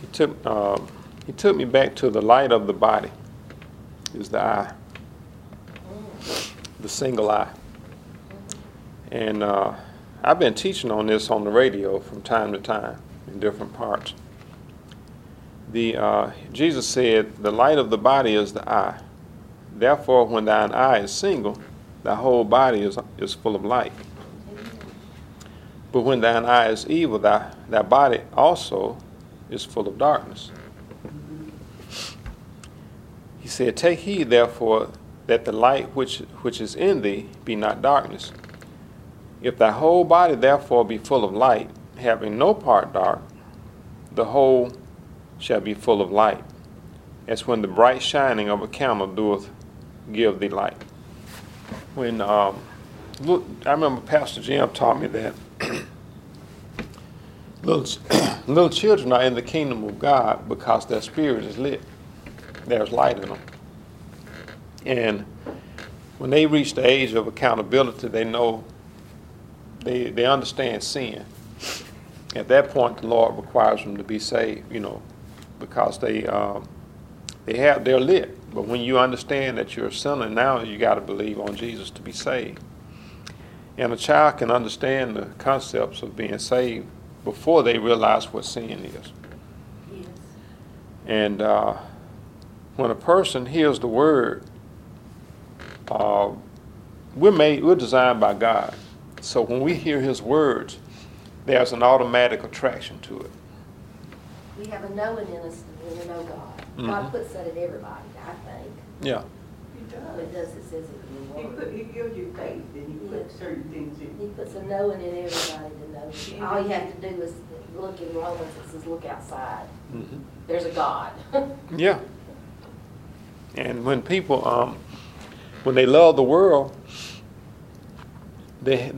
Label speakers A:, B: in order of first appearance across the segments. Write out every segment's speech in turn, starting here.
A: He took me back to the light of the body. Is the eye, the single eye. And I've been teaching on this on the radio from time to time in different parts. Jesus said, the light of the body is the eye. Therefore, when thine eye is single, thy whole body is full of light. But when thine eye is evil, thy body also is full of darkness. He said, take heed, therefore, that the light which is in thee be not darkness. If thy whole body therefore be full of light, having no part dark, the whole shall be full of light, as when the bright shining of a candle doeth give thee light. When I remember Pastor Jim taught me that little children are in the kingdom of God because their spirit is lit. There's light in them. And when they reach the age of accountability, they know, they understand sin. At that point, the Lord requires them to be saved, because they're lit. But when you understand that you're a sinner, now you got to believe on Jesus to be saved. And a child can understand the concepts of being saved before they realize what sin is. Yes. And when a person hears the word, we're designed by God. So when we hear his words, there's an automatic attraction to it.
B: We have a knowing in us when we know God. Mm-hmm. God puts that in everybody, I think.
A: Yeah.
B: He does. It does. It says it in the Word.
C: He gives you faith, and he puts certain things in.
B: He puts a knowing in everybody to know. All you have to do is look in Romans. It says, look outside. Mm-hmm. There's a God.
A: Yeah. And when people, when they love the world, they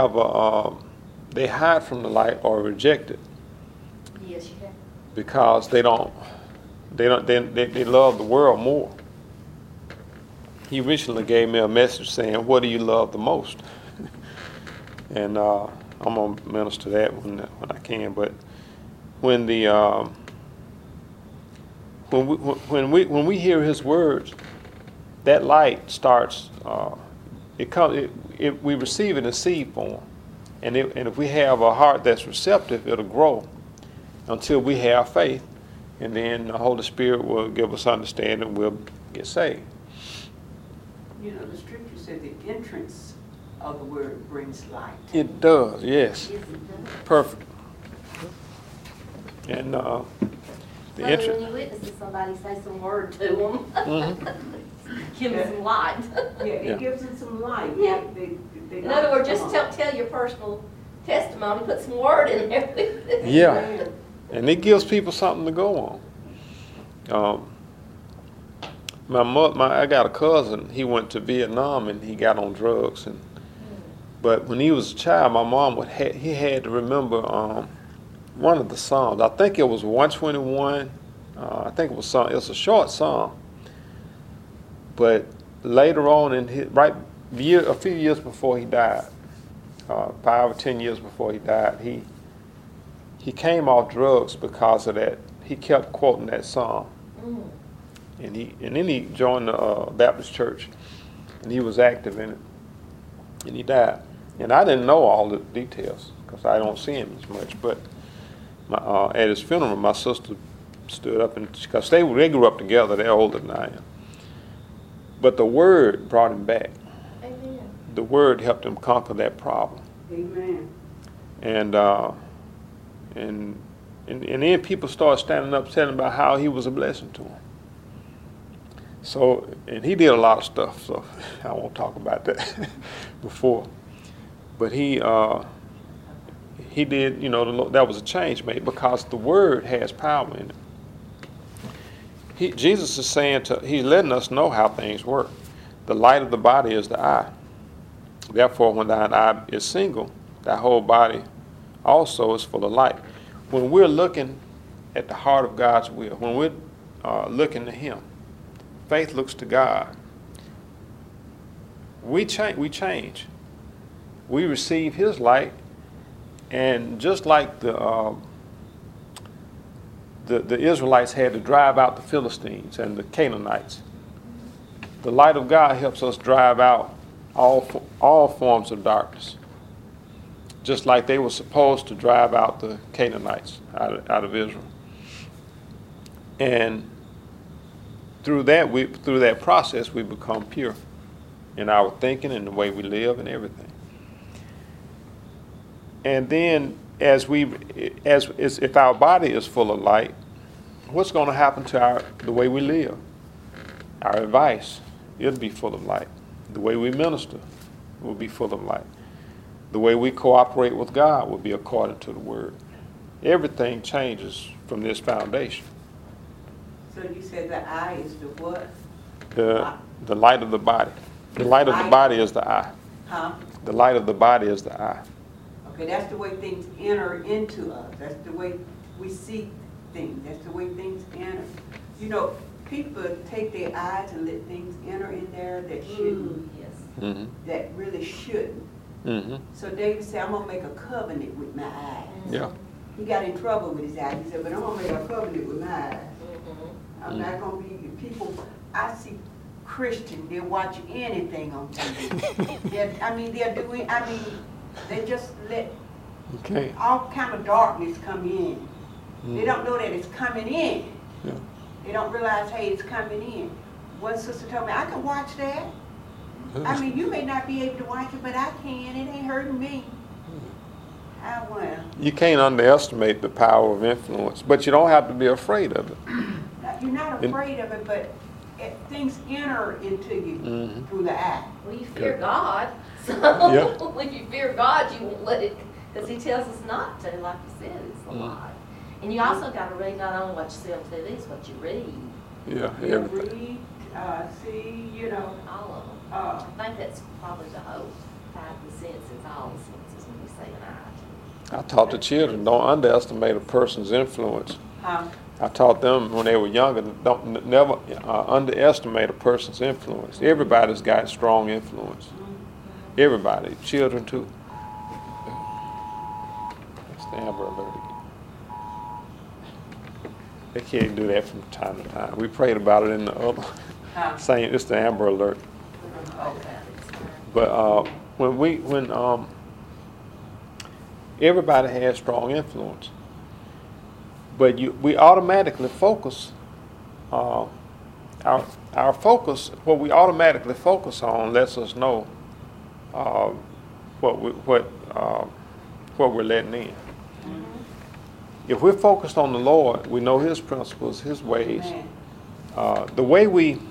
A: hide from the light or reject it.
B: Yes, you have.
A: Because they love the world more. He recently gave me a message saying, what do you love the most? And I'm going to minister that when I can. But when we hear his words, that light starts, we receive it in seed form. And if we have a heart that's receptive, it'll grow until we have faith. And then the Holy Spirit will give us understanding, we'll get saved.
C: The scripture said the entrance of the word brings light.
A: It does, yes. Perfect. And the entrance.
B: When you witness to somebody, say some word to them. Mm-hmm. Give them some light.
C: It gives them some light.
B: Yeah. In other words, just tell your personal testimony, put some word in there.
A: Yeah. And it gives people something to go on. I got a cousin. He went to Vietnam and he got on drugs. But when he was a child, my mom he had to remember one of the Psalms. I think it was 121. I think it was a short psalm. But later on, a few years before he died, 5 or 10 years before he died, he came off drugs because of that. He kept quoting that psalm. Mm. And then he joined the Baptist church, and he was active in it. And he died. And I didn't know all the details because I don't see him as much. But at his funeral, my sister stood up, and because they grew up together, they're older than I am. But the word brought him back.
B: Amen.
A: The word helped him conquer that problem.
C: Amen.
A: And then people started standing up telling about how he was a blessing to them. So, and he did a lot of stuff, so I won't talk about that before. But he did, that was a change made because the word has power in it. Jesus is saying he's letting us know how things work. The light of the body is the eye. Therefore, when thine eye is single, thy whole body also is full of light. When we're looking at the heart of God's will, when we're looking to him, faith looks to God. We change. We receive his light, and just like the the Israelites had to drive out the Philistines and the Canaanites. The light of God helps us drive out all forms of darkness, just like they were supposed to drive out the Canaanites out of Israel. And through that process, we become pure in our thinking and the way we live and everything. And then, if our body is full of light, what's going to happen to the way we live? Our advice, it'll be full of light. The way we minister will be full of light. The way we cooperate with God will be according to the Word. Everything changes from this foundation.
C: So you said the eye is the what?
A: The light of the body. The light of the body is the eye.
C: Huh?
A: The light of the body is the eye.
C: Okay, that's the way things enter into us. That's the way we see things. That's the way things enter. You know, people take their eyes and let things enter in there that shouldn't.
B: Yes.
A: Mm-hmm.
C: That really shouldn't.
A: Mm-hmm.
C: So David said, I'm going to make a covenant with my eyes.
A: Yeah.
C: He got in trouble with his eyes. He said, but I'm going to make a covenant with my eyes.
B: Mm-hmm.
C: I'm not going to be people. I see Christians, they'll watch anything on TV. They just let all kind of darkness come in. They don't know that it's coming in.
A: Yeah.
C: They don't realize, hey, it's coming in. One sister told me, I can watch that. I mean, you may not be able to watch it, but I can. It ain't hurting me. Well.
A: You can't underestimate the power of influence, but you don't have to be afraid of it.
C: You're not afraid of it, but things enter into you through the eye.
B: Well, you fear God, so when you fear God, you won't let it, because He tells us not to. Like you said, it's a lie. And you also got to read not only what you see on TV, it's what you read.
A: Yeah.
C: You read, see, you know.
B: All of them. I think that's probably the whole 5 senses, all the senses when you say an eye.
A: I taught the children, don't underestimate a person's influence.
C: Huh?
A: I taught them when they were younger, never underestimate a person's influence. Everybody's got strong influence. Everybody, children too. That's the Amber Alert again. They can't do that from time to time. We prayed about it in the other same. It's the Amber Alert.
C: Okay.
A: But when everybody has strong influence. But we automatically focus, our focus, what we automatically focus on lets us know what we're letting in. If we're focused on the Lord, we know His principles, His ways. The way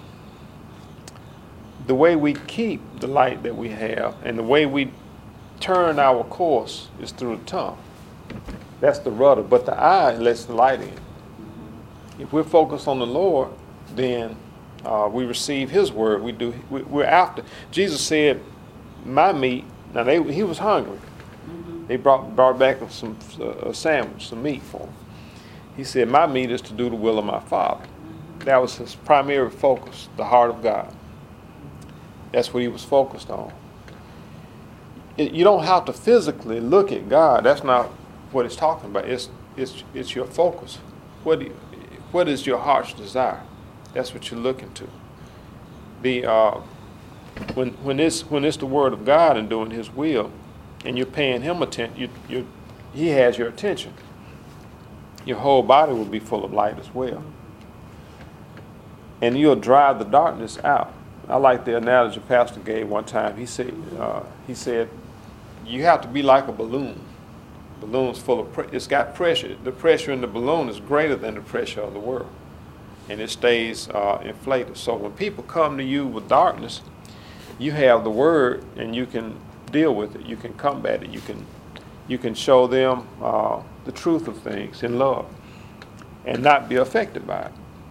A: we keep the light that we have, and the way we turn our course is through the tongue. That's the rudder, but the eye lets the light in. If we're focused on the Lord, then we receive His word. We're after. Jesus said, "My meat." Now he was hungry. They brought back a sandwich, some meat for him. He said, "My meat is to do the will of my Father." That was his primary focus, the heart of God. That's what he was focused on. You don't have to physically look at God. That's not what it's talking about. It's your focus. What is your heart's desire? That's what you're looking to. When it's the Word of God and doing His will, and you're paying Him attention, He has your attention. Your whole body will be full of light as well, and you'll drive the darkness out. I like the analogy Pastor gave one time. He said, you have to be like a balloon. Balloon's full of it's got pressure. The pressure in the balloon is greater than the pressure of the world, and it stays inflated. So when people come to you with darkness, you have the Word, and you can deal with it. You can combat it. You can show them the truth of things in love, and not be affected by it.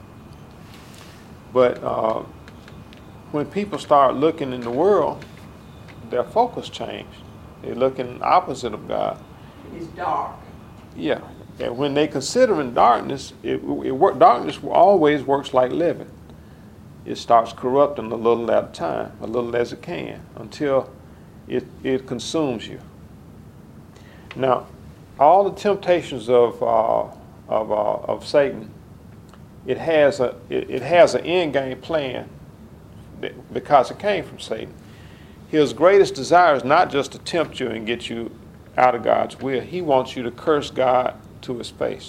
A: But when people start looking in the world, their focus changes. They're looking opposite of God.
C: It's dark.
A: Yeah, and when they considering darkness, darkness always works like leaven. It starts corrupting a little at a time, a little as it can, until it consumes you. Now, all the temptations of of Satan, it has an end game plan because it came from Satan. His greatest desire is not just to tempt you and get you out of God's will. He wants you to curse God to his face.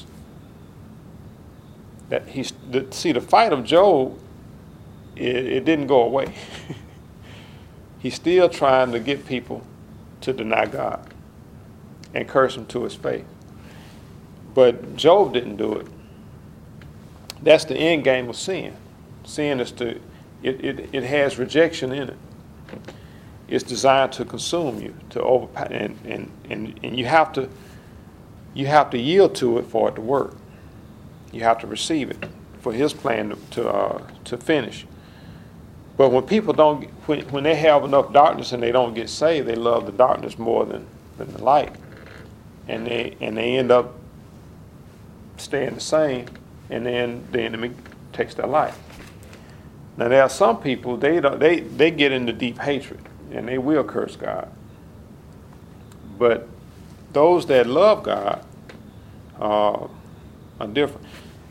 A: See, the fight of Job, it didn't go away. He's still trying to get people to deny God and curse him to his face. But Job didn't do it. That's the end game of sin. Sin is it has rejection in it. It's designed to consume you, to overpower, and you have to yield to it for it to work. You have to receive it for his plan to finish. But when people don't, when they have enough darkness and they don't get saved, they love the darkness more than the light, and they end up staying the same, and then the enemy takes their life. Now there are some people they get into deep hatred and they will curse God. But those that love God are different.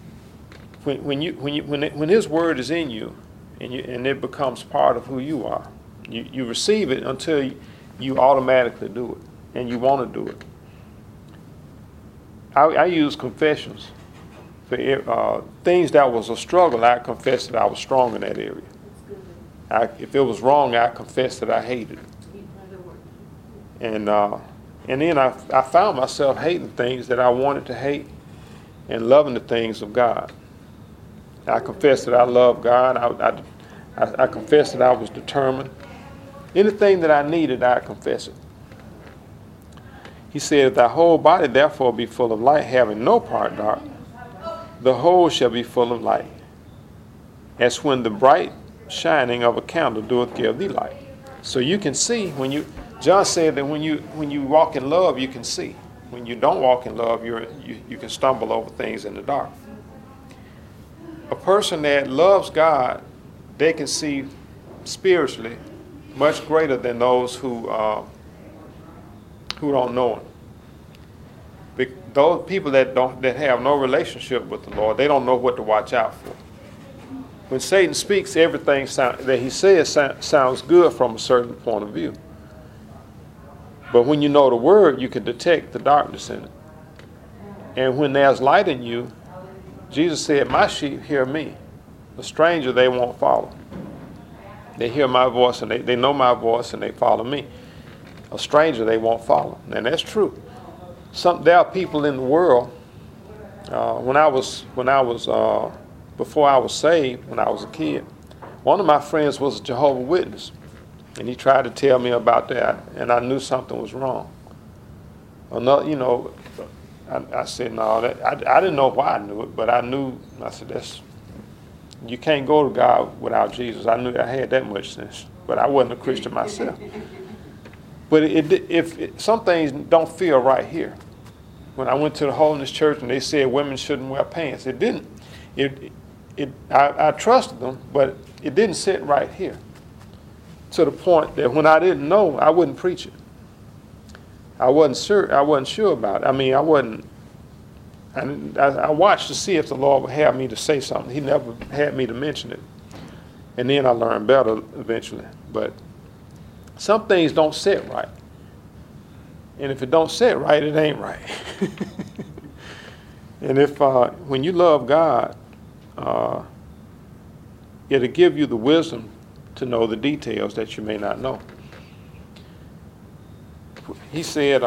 A: When His word is in you, and it becomes part of who you are, you receive it until you automatically do it, and you want to do it. I use confessions for things that was a struggle. I confessed that I was strong in that area. If it was wrong, I confessed that I hated it. And then I found myself hating things that I wanted to hate and loving the things of God. I confessed that I love God. I confessed that I was determined. Anything that I needed, I confessed it. He said, if thy whole body therefore be full of light, having no part dark, the whole shall be full of light. As when the bright shining of a candle doeth give thee light. So you can see John said that when you walk in love, you can see. When you don't walk in love, you can stumble over things in the dark. A person that loves God, they can see spiritually much greater than those who don't know Him. Those people that have no relationship with the Lord, they don't know what to watch out for. When Satan speaks, everything that he says sounds good from a certain point of view. But when you know the word, you can detect the darkness in it. And when there's light in you, Jesus said, my sheep hear me. The stranger they won't follow. They hear my voice and they know my voice and they follow me. A stranger they won't follow. And that's true. There are people in the world. Before I was saved, when I was a kid, one of my friends was a Jehovah's Witness, and he tried to tell me about that, and I knew something was wrong. I said no. I didn't know why I knew it, but I knew. I said you can't go to God without Jesus. I knew I had that much sense, but I wasn't a Christian myself. But some things don't feel right here. When I went to the Holiness Church and they said women shouldn't wear pants, it didn't. I trusted them, but it didn't sit right here. To the point that when I didn't know, I wouldn't preach it. I wasn't sure about it. I mean, I watched to see if the Lord would have me to say something. He never had me to mention it. And then I learned better eventually. But some things don't sit right. And if it don't sit right, it ain't right. And when you love God, it'll give you the wisdom to know the details that you may not know. He said,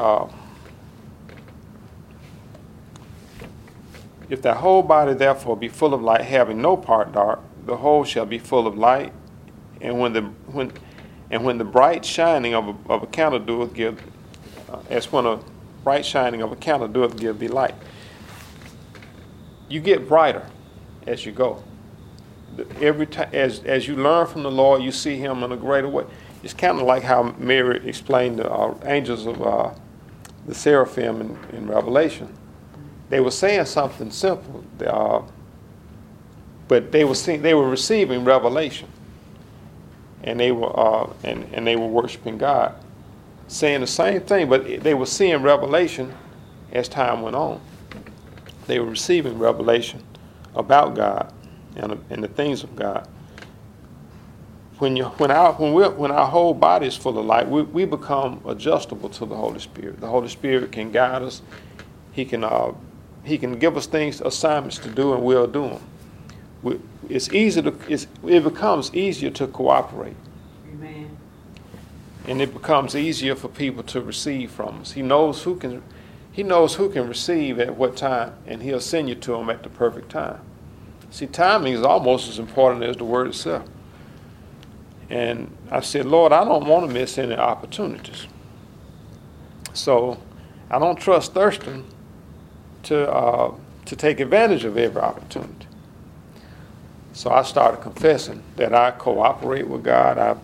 A: if thy whole body therefore be full of light, having no part dark, the whole shall be full of light. And when the bright shining of a candle doeth give, as when a bright shining of a candle doeth give thee light. You get brighter as you go. Every time, as you learn from the Lord, you see Him in a greater way. It's kind of like how Mary explained the angels of the seraphim in Revelation. They were saying something simple, but they were receiving revelation, and they were worshiping God, saying the same thing, but they were seeing revelation as time went on. They were receiving revelation about God and the things of God. When our whole body is full of light, we become adjustable to the Holy Spirit. The Holy Spirit can guide us. He can give us things, assignments to do, and we'll do them. It becomes easier to cooperate.
C: Amen.
A: And it becomes easier for people to receive from us. He knows who can receive at what time, and he'll send you to them at the perfect time. See, timing is almost as important as the word itself. And I said, Lord, I don't want to miss any opportunities. So I don't trust Thurston to take advantage of every opportunity. So I started confessing that I cooperate with God.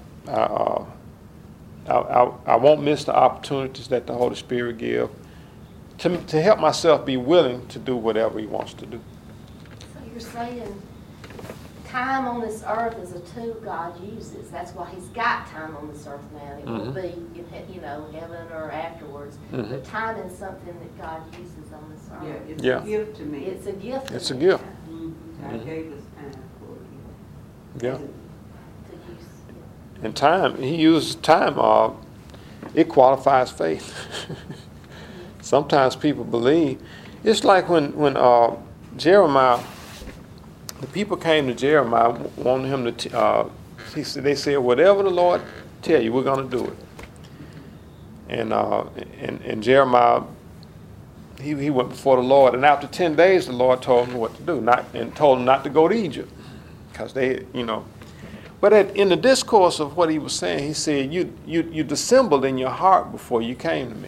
A: I won't miss the opportunities that the Holy Spirit gives to help myself be willing to do whatever he wants to do.
B: So you're saying time on this earth is a tool God uses. That's why he's got time on this earth now. It won't be in heaven or afterwards. But time is something that God uses on this earth.
C: Yeah, it's a gift to me.
B: It's a gift.
A: It's a gift.
C: God gave us time for it.
A: Yeah.
B: To use.
A: And time, he uses time. It qualifies faith. Sometimes people believe. It's like when Jeremiah, the people came to Jeremiah wanting him to. They said, "Whatever the Lord tell you, we're going to do it." And Jeremiah, he went before the Lord, and after 10 days, the Lord told him what to do, and told him not to go to Egypt, because they, But in the discourse of what he was saying, he said, "You dissembled in your heart before you came to me."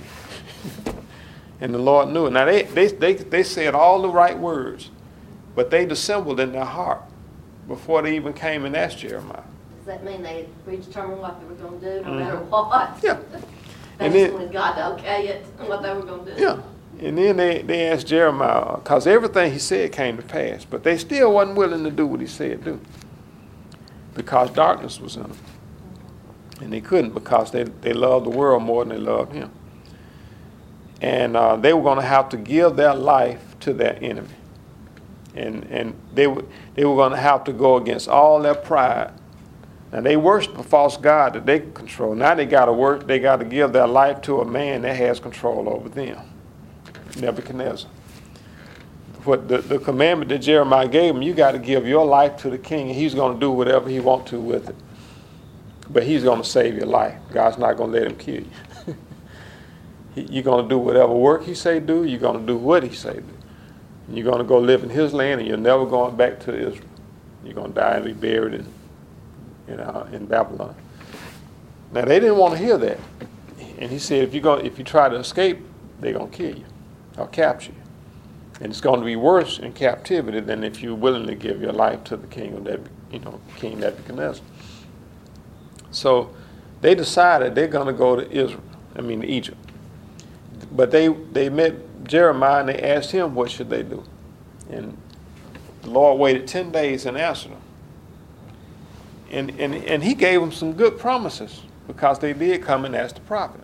A: And the Lord knew it. Now they said all the right words, but they dissembled in their heart before they even came and asked Jeremiah.
B: Does that mean they predetermined what they were going to do, no matter what?
A: Yeah.
B: They just wanted God to okay it, what they were going to do.
A: Yeah. And then they asked Jeremiah, because everything he said came to pass, but they still wasn't willing to do what he said do, because darkness was in them. And they couldn't, because they loved the world more than they loved him. And they were going to have to give their life to their enemy. And they were going to have to go against all their pride. Now they worship a false god that they control. Now they got to give their life to a man that has control over them, Nebuchadnezzar. What the commandment that Jeremiah gave him, you got to give your life to the king, and he's going to do whatever he wants to with it. But he's going to save your life. God's not going to let him kill you. You're going to do whatever work he say do. You're going to do what he say do. You're going to go live in his land, and you're never going back to Israel. You're going to die and be buried in Babylon. Now they didn't want to hear that, and he said, if you try to escape, they're going to kill you or capture you, and it's going to be worse in captivity than if you willingly give your life to the king of King Nebuchadnezzar. So they decided they're going to go to Egypt. But they met Jeremiah and they asked him what should they do. And the Lord waited 10 days and answered them. And he gave them some good promises, because they did come and ask the prophet.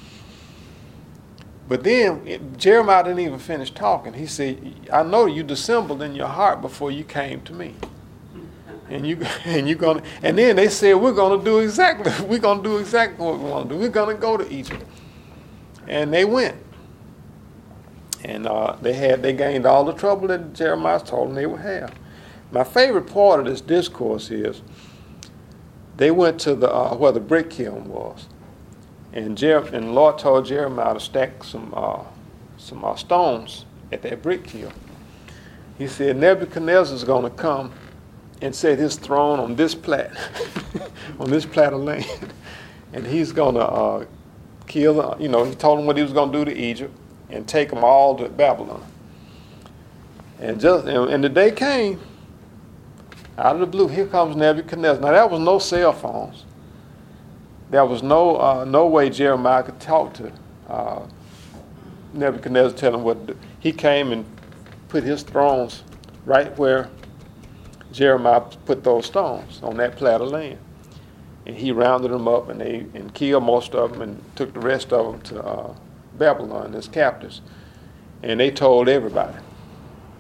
A: But then Jeremiah didn't even finish talking. He said, "I know you dissembled in your heart before you came to me." And then they said, we're gonna do exactly what we want to do. We're gonna go to Egypt. And they went. And they gained all the trouble that Jeremiah told them they would have. My favorite part of this discourse is they went to where the brick kiln was. And the Lord told Jeremiah to stack some stones at that brick kiln. He said, Nebuchadnezzar is going to come and set his throne on this plat, on this plat of land. And he's going to kill, he told him what he was going to do to Egypt and take them all to Babylon. And the day came, out of the blue, here comes Nebuchadnezzar. Now, there was no cell phones. There was no way Jeremiah could talk to Nebuchadnezzar, tell him what to do. He came and put his thrones right where Jeremiah put those stones, on that plat of land. And he rounded them up and killed most of them and took the rest of them to Babylon as captives. And they told everybody.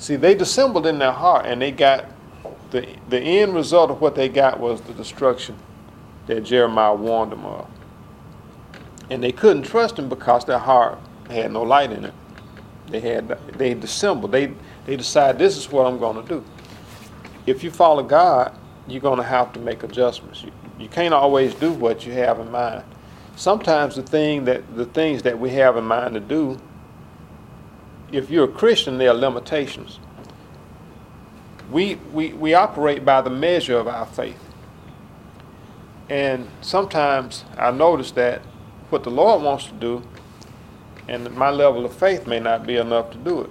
A: See, they dissembled in their heart, and they got the end result of what they got was the destruction that Jeremiah warned them of. And they couldn't trust him because their heart had no light in it. They dissembled. They decided, this is what I'm going to do. If you follow God, you're going to have to make adjustments. You can't always do what you have in mind. Sometimes the things that we have in mind to do, if you're a Christian, there are limitations. We operate by the measure of our faith. And sometimes I notice that what the Lord wants to do, and my level of faith may not be enough to do it.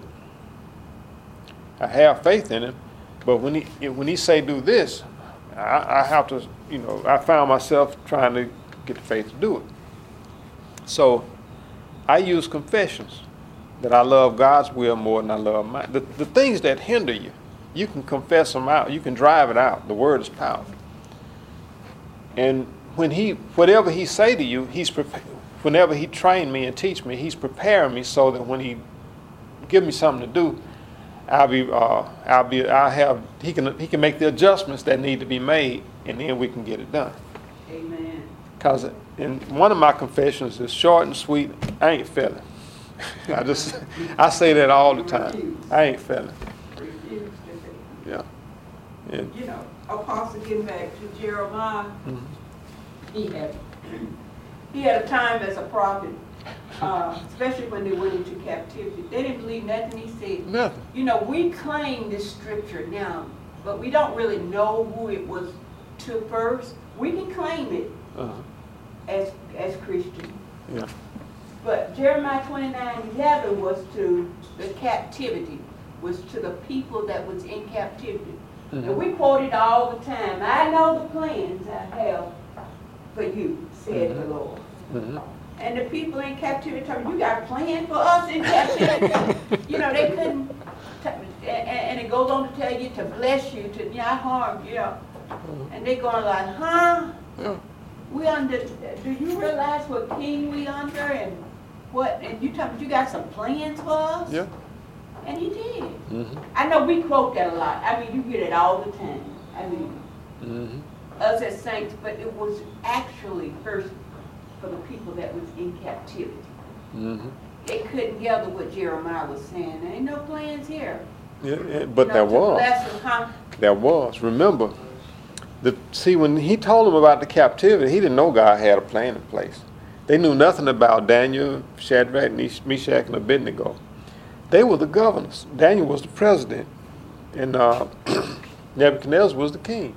A: I have faith in him, but when he say do this, I have to, I found myself trying to get the faith to do it. So I use confessions that I love God's will more than I love mine. The things that hinder you, you can confess them out. You can drive it out. The word is powerful. And whatever he say to you, whenever he train me and teach me, he's preparing me so that when he give me something to do, he can make the adjustments that need to be made, and then we can get it done.
C: Amen.
A: Because in one of my confessions is short and sweet. I ain't feeling. I say that all the time. I ain't feeling. Yeah. And,
C: Apostle, getting back to Jeremiah, he had a time as a prophet, especially when they went into captivity. They didn't believe nothing he said.
A: nothing.
C: We claim this scripture now, but we don't really know who it was to first. We can claim it as Christians.
A: Yeah.
C: But Jeremiah 29:11 was to the captivity, was to the people that was in captivity. And we quote it all the time. I know the plans I have for you, said the Lord. And the people in captivity told me, you got a plan for us in captivity? They couldn't, and it goes on to tell you to bless you, to not harm you. And they're going like, huh?
A: Yeah.
C: We under, do you realize what king we under and what, and you tell me you got some plans for us?
A: Yeah.
C: And he did. I know we quote that a lot. I mean, you get it all the time. I mean, us as saints, but it was actually first for the people that was in captivity. They couldn't gather what Jeremiah was saying. There ain't no plans here.
A: Yeah, but there was.
C: Bless us, huh?
A: There was. Remember, when he told them about the captivity, he didn't know God had a plan in place. They knew nothing about Daniel, Shadrach, Meshach, and Abednego. They were the governors. Daniel was the president, and Nebuchadnezzar was the king.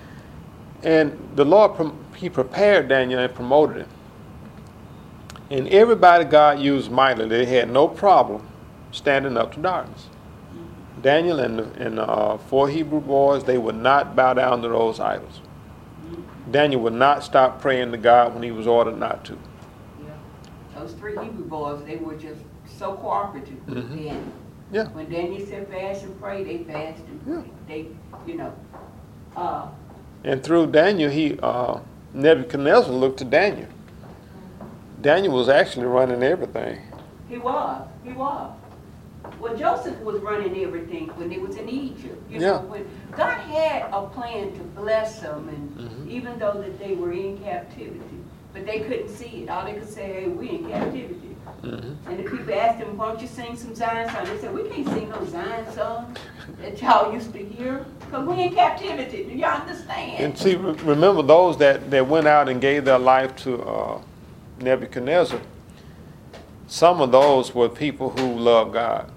A: And the Lord, he prepared Daniel and promoted him. And everybody God used mightily. They had no problem standing up to darkness. Daniel and the 4 Hebrew boys, they would not bow down to those idols. Daniel would not stop praying to God when he was ordered not to.
C: Yeah. Those 3 Hebrew boys, they were just so cooperative with Daniel.
A: Yeah.
C: When Daniel said fast and pray, they fasted and prayed. They,
A: and through Daniel, Nebuchadnezzar looked to Daniel. Daniel was actually running everything.
C: He was. Well, Joseph was running everything when he was in Egypt. When God had a plan to bless them, and even though that they were in captivity, but they couldn't see it. All they could say, hey, we in captivity. And the people asked them, why don't you sing some Zion songs? They said, we can't sing no Zion songs that y'all used to hear, because we in captivity. Do y'all understand?
A: And see, remember those that went out and gave their life to Nebuchadnezzar, some of those were people who loved God.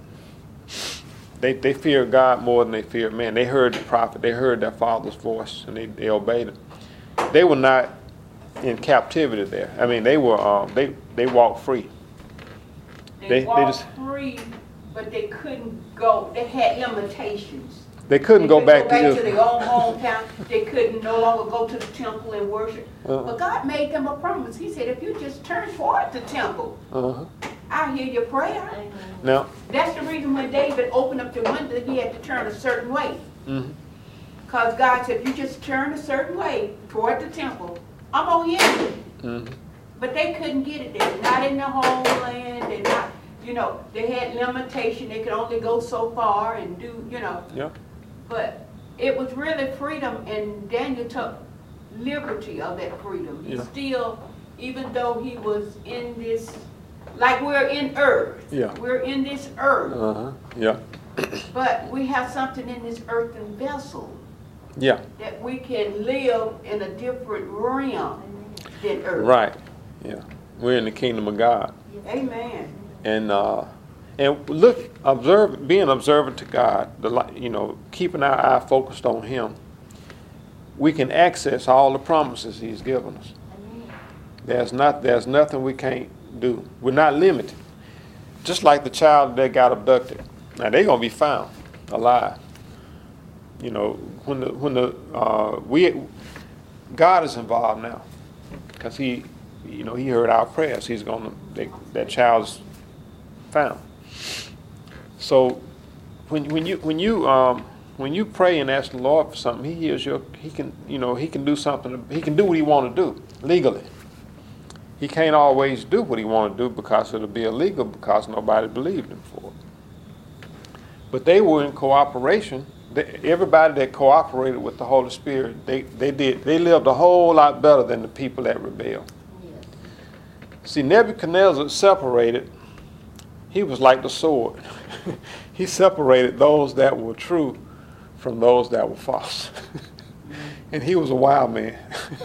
A: They feared God more than they feared man. They heard the prophet. They heard their father's voice, and they obeyed him. They were not in captivity there. I mean, they were. They walked free.
C: They walked free, but they couldn't go. They had limitations.
A: They couldn't go back to
C: their own hometown. They couldn't no longer go to the temple and worship. But God made them a promise. He said, if you just turn toward the temple, I'll hear your prayer.
A: Now,
C: that's the reason when David opened up the window, he had to turn a certain way. Because God said, if you just turn a certain way toward the temple, I'm going to hear you. But they couldn't get it there. Not in the homeland. They're not, You know, they had limitation, they could only go so far and do, you know.
A: Yeah.
C: But it was really freedom, and Daniel took liberty of that freedom. He
A: Yeah.
C: still, even though he was in this, like we're in earth.
A: Yeah.
C: We're in this earth.
A: Uh-huh. Yeah.
C: But we have something in this earthen vessel
A: Yeah.
C: that we can live in a different realm than earth.
A: Right. Yeah. We're in the kingdom of God.
C: Amen.
A: And look, being observant to God, keeping our eye focused on Him, we can access all the promises He's given us. There's nothing we can't do. We're not limited. Just like the child that got abducted. Now they're gonna be found alive. You know, God is involved now, because He heard our prayers. That child's found. So when you pray and ask the Lord for something, He hears He can do something. He can do what He want to do legally. He can't always do what He want to do because it'll be illegal, because nobody believed Him for it. But they were in cooperation. Everybody that cooperated with the Holy Spirit, they lived a whole lot better than the people that rebelled.
B: Yes.
A: See, Nebuchadnezzar separated. He was like the sword. He separated those that were true from those that were false. And he was a wild man.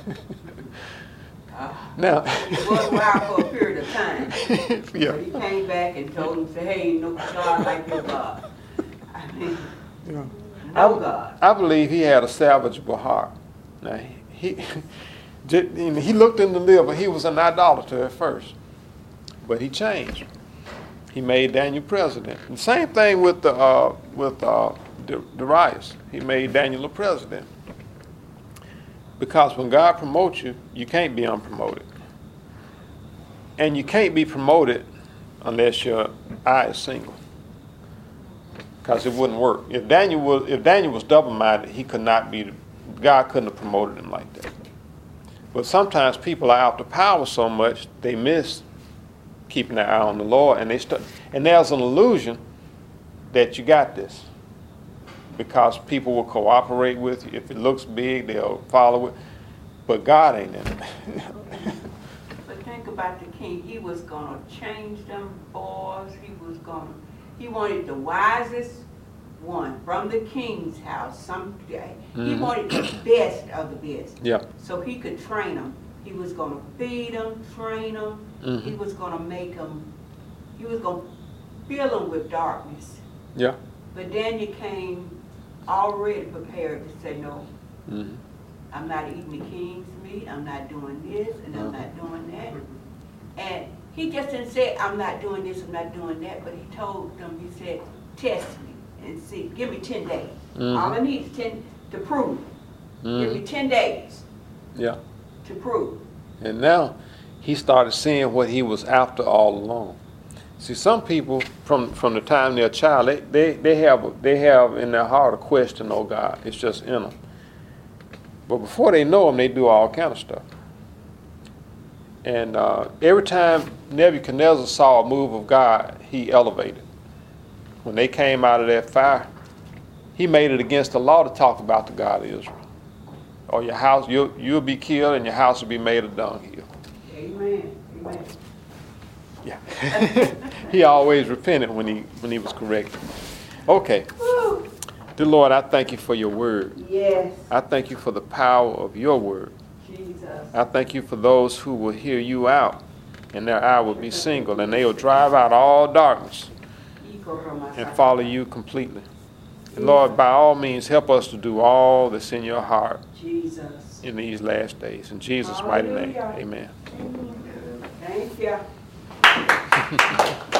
A: Now,
C: He was wild for a period of time.
A: yeah.
C: But he came back and told him, say, hey, no God like your God. I mean,
A: Yeah.
C: no God.
A: I believe he had a salvageable heart. Now, he looked in the liver. He was an idolater at first, but he changed. He made Daniel president. And same thing with Darius. He made Daniel a president. Because when God promotes you, you can't be unpromoted. And you can't be promoted unless your eye is single. Because it wouldn't work. If Daniel was double-minded, God couldn't have promoted him like that. But sometimes people are after power so much, they miss keeping their eye on the Lord, and there's an illusion that you got this. Because people will cooperate with you. If it looks big, they'll follow it. But God ain't in it.
C: But think about the king. He was going to change them boys. He wanted the wisest one from the king's house someday. He wanted the best of the best.
A: Yeah.
C: So he could train them. He was going to feed them, train them. He was going to make them, he was going to fill them with darkness.
A: Yeah.
C: But Daniel came already prepared to say, no, I'm not eating the king's meat, I'm not doing this, and I'm not doing that. And he just didn't say, I'm not doing this, I'm not doing that, but he told them, he said, test me and see, give me 10 days. All I need is 10 to prove. Give me 10 days
A: Yeah.
C: to prove.
A: And now he started seeing what he was after all along. See, some people from the time they're a child, they have in their heart a question, oh God, it's just in them. But before they know Him, they do all kind of stuff. And every time Nebuchadnezzar saw a move of God, he elevated. When they came out of that fire, he made it against the law to talk about the God of Israel. Or your house, you'll be killed, and your house will be made a dunghill.
C: Amen. Amen.
A: Yeah. He always repented when he was corrected. Okay.
C: Woo.
A: Dear Lord, I thank you for your word.
C: Yes,
A: I thank you for the power of your word.
C: Jesus.
A: I thank you for those who will hear you out, and their eye will be single, and they will drive out all darkness and follow you completely. And Lord, by all means, help us to do all that's in your heart
C: Jesus.
A: in these last days. In Jesus' mighty name,
C: Hallelujah.
A: amen.
C: Thank you.